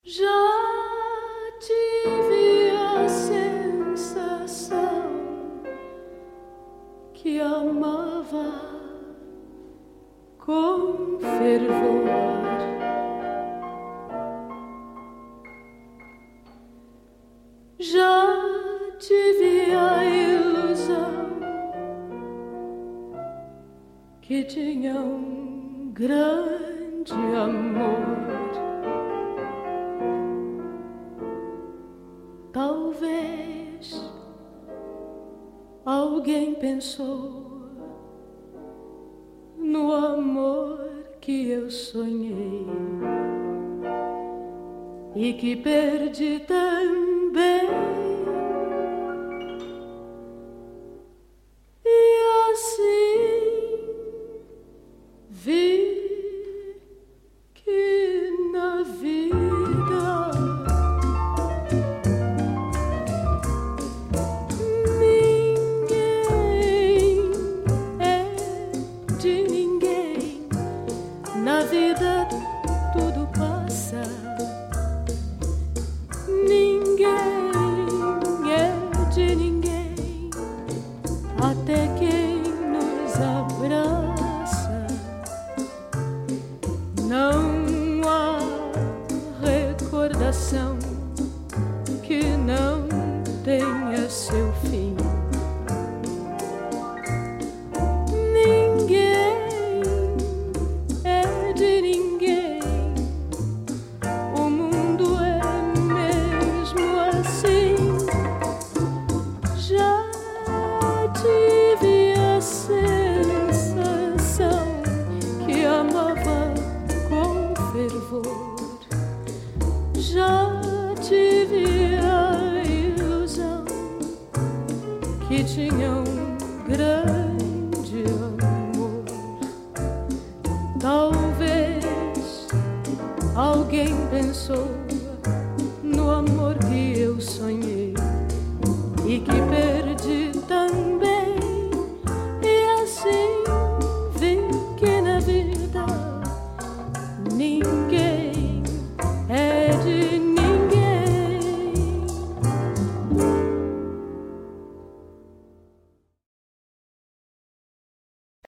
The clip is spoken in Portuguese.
Já tive a sensação que amava com fervor. Já tive a ilusão que tinha um grande amor. Talvez alguém pensou no amor que eu sonhei e que perdi também. E assim vi que na vida ninguém é de ninguém. Na vida tudo passa. Ninguém é de ninguém até quem nos abraça. Não há recordação que não tenha seu fim. Ninguém é de ninguém. O mundo é mesmo assim. Já tive a sensação que amava com fervor. Já tive a ilusão que tinha um grande amor. Talvez alguém pensou no amor que eu sonhei e que